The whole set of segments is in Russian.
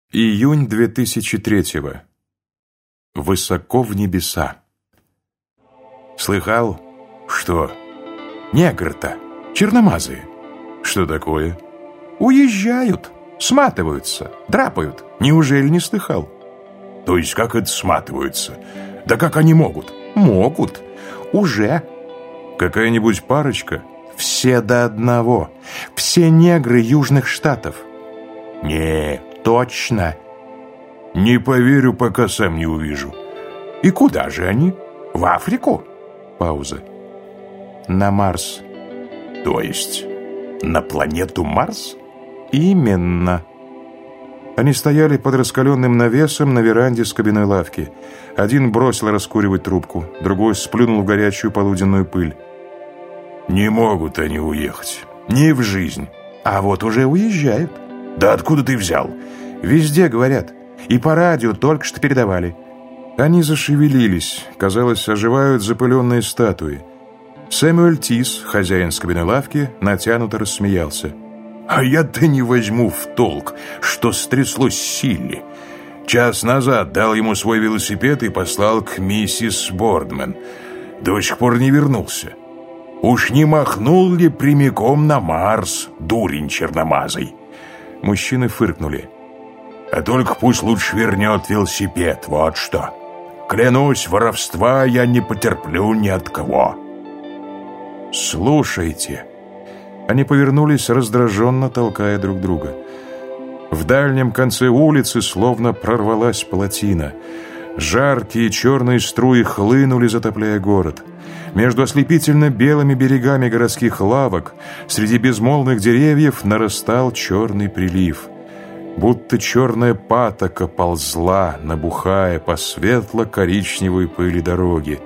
Июнь 2003-го. Высоко в небеса. Слыхал? Что? Негры-то, черномазые. Что такое? Уезжают, сматываются, драпают. Неужели не слыхал? То есть как это сматываются? Да как они могут? Могут. Уже. Какая-нибудь парочка? Все до одного. Все негры южных штатов. Не, точно. Не поверю, пока сам не увижу. И куда же они? В Африку? Пауза. На Марс. То есть на планету Марс? Именно. Они стояли под раскаленным навесом на веранде с кабиной лавки. Один бросил раскуривать трубку, другой сплюнул в горячую полуденную пыль. Не могут они уехать. Ни в жизнь. А вот уже уезжают. Да откуда ты взял? Везде говорят. И по радио только что передавали. Они зашевелились. Казалось, оживают запыленные статуи. Сэмюэль Тис, хозяин с кабиной лавки, натянуто рассмеялся. А я-то не возьму в толк, что стряслось с Силли. Час назад дал ему свой велосипед и послал к миссис Бордмен. До сих пор не вернулся. Уж не махнул ли прямиком на Марс, дурень черномазый? Мужчины фыркнули. А только пусть лучше вернет велосипед, вот что. Клянусь, воровства я не потерплю ни от кого. Слушайте. Они повернулись, раздраженно толкая друг друга. В дальнем конце улицы словно прорвалась плотина. Жаркие черные струи хлынули, затопляя город. Между ослепительно белыми берегами городских лавок среди безмолвных деревьев нарастал черный прилив. Будто черная патока ползла, набухая по светло-коричневой пыли дороги.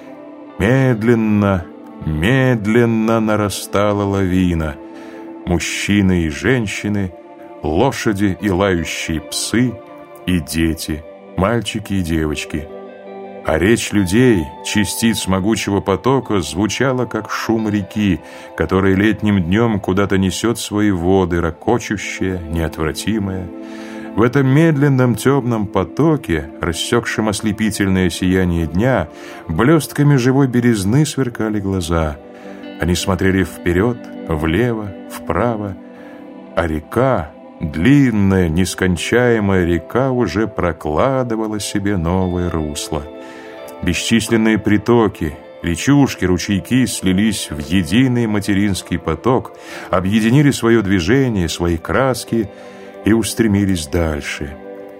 Медленно, медленно нарастала лавина. Мужчины и женщины, лошади и лающие псы, и дети, мальчики и девочки. А речь людей, частиц могучего потока, звучала, как шум реки, которая летним днем куда-то несет свои воды, ракочущая, неотвратимая. В этом медленном темном потоке, рассекшем ослепительное сияние дня, блестками живой белизны сверкали глаза. Они смотрели вперед, влево, вправо, а река, длинная, нескончаемая река, уже прокладывала себе новое русло. Бесчисленные притоки, речушки, ручейки слились в единый материнский поток, объединили свое движение, свои краски и устремились дальше.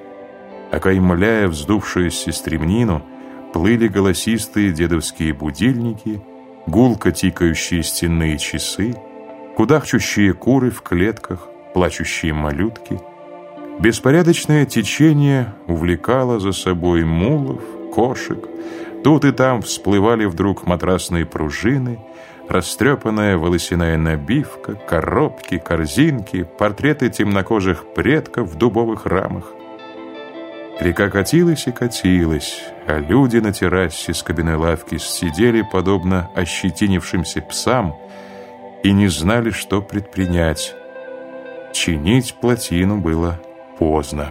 Окаймляя вздувшуюся стремнину, плыли голосистые дедовские будильники, гулко тикающие стенные часы, кудахчущие куры в клетках, плачущие малютки. Беспорядочное течение увлекало за собой мулов, кошек. Тут и там всплывали вдруг матрасные пружины, растрепанная волосяная набивка, коробки, корзинки, портреты темнокожих предков в дубовых рамах. Река катилась и катилась, а люди на террасе с кабиной лавки сидели, подобно ощетинившимся псам, и не знали, что предпринять. Чинить плотину было поздно.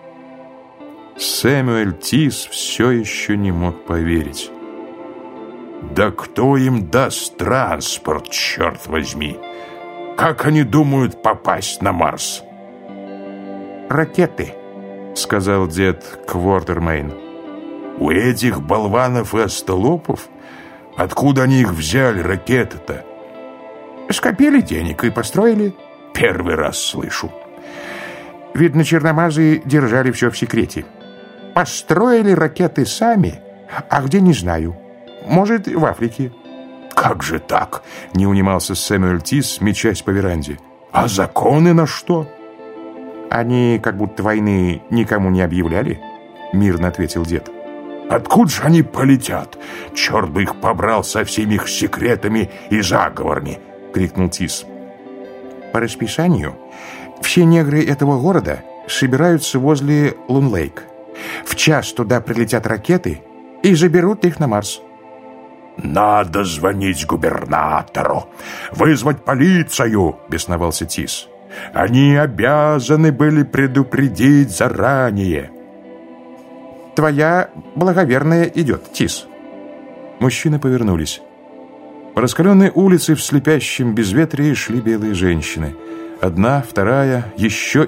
Сэмюэль Тис все еще не мог поверить. Да кто им даст транспорт, черт возьми? Как они думают попасть на Марс? Ракеты, сказал дед Квотермейн. У этих болванов и остолопов? Откуда они их взяли, ракеты-то? Скопили денег и построили. Первый раз слышу. Видно, черномазые держали все в секрете. Построили ракеты сами, а где, не знаю. Может, в Африке. Как же так? Не унимался Сэмюэль Тис, мечась по веранде. А законы на что? Они как будто войны никому не объявляли, мирно ответил дед. Откуда же они полетят? Черт бы их побрал со всеми их секретами и заговорами, крикнул Тис. По расписанию все негры этого города собираются возле Лун-Лейк. В час туда прилетят ракеты и заберут их на Марс. «Надо звонить губернатору, вызвать полицию!» — бесновался Тис. Они обязаны были предупредить заранее. Твоя благоверная идет, Тис. Мужчины повернулись. По раскаленной улице в слепящем безветрии шли белые женщины. Одна, вторая, еще,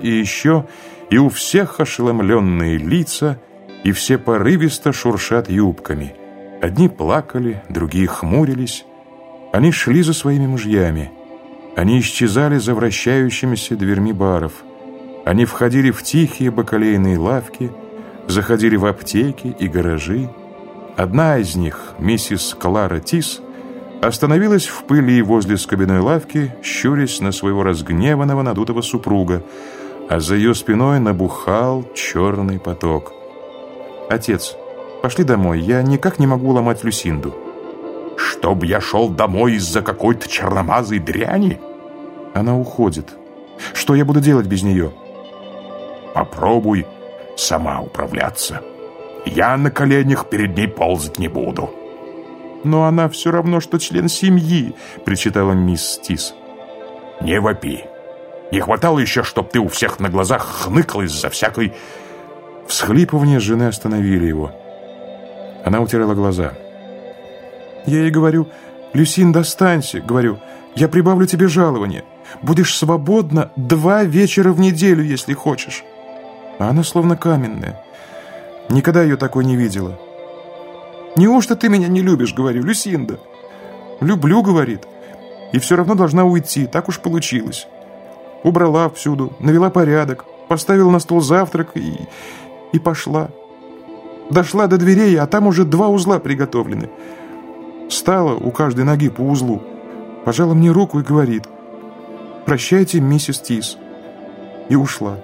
и у всех ошеломленные лица, и все порывисто шуршат юбками. Одни плакали, другие хмурились. Они шли за своими мужьями. Они исчезали за вращающимися дверьми баров. Они входили в тихие бакалейные лавки, заходили в аптеки и гаражи. Одна из них, миссис Клара Тис, остановилась в пыли возле скобяной лавки, щурясь на своего разгневанного надутого супруга, а за ее спиной набухал черный поток. «Отец, пошли домой, я никак не могу уломать Люсинду». «Чтоб я шел домой из-за какой-то черномазой дряни?» «Она уходит. Что я буду делать без нее?» «Попробуй сама управляться. Я на коленях перед ней ползать не буду». «Но она все равно, что член семьи», — причитала мисс Тис. «Не вопи. Не хватало еще, чтоб ты у всех на глазах хныкал из-за всякой...» Всхлипывания жены остановили его. Она утирала глаза. «Я ей говорю: Люсинда, останься, говорю, я прибавлю тебе жалование. Будешь свободна 2 вечера в неделю, если хочешь». А она словно каменная. Никогда ее такой не видела. «Неужто ты меня не любишь?» — говорю. «Люсинда». «Люблю», — говорит. «И все равно должна уйти, так уж получилось». Убрала всюду, навела порядок, поставила на стол завтрак и пошла. Дошла до дверей, а там уже 2 узла приготовлены. Стала у каждой ноги по узлу, пожала мне руку и говорит: «Прощайте, миссис Тис», и ушла.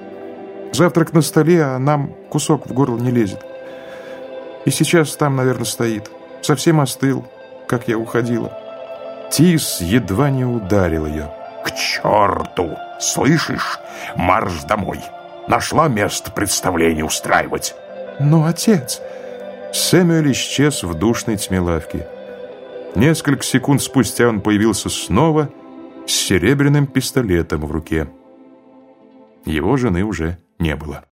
Завтрак на столе, а нам кусок в горло не лезет. И сейчас там, наверное, стоит. Совсем остыл, как я уходила. Тис едва не ударил ее. «К черту! Слышишь? Марш домой! Нашла место представления устраивать!» «Но, отец...» Сэмюэль исчез в душной тьме лавки. Несколько секунд спустя он появился снова с серебряным пистолетом в руке. Его жены уже не было.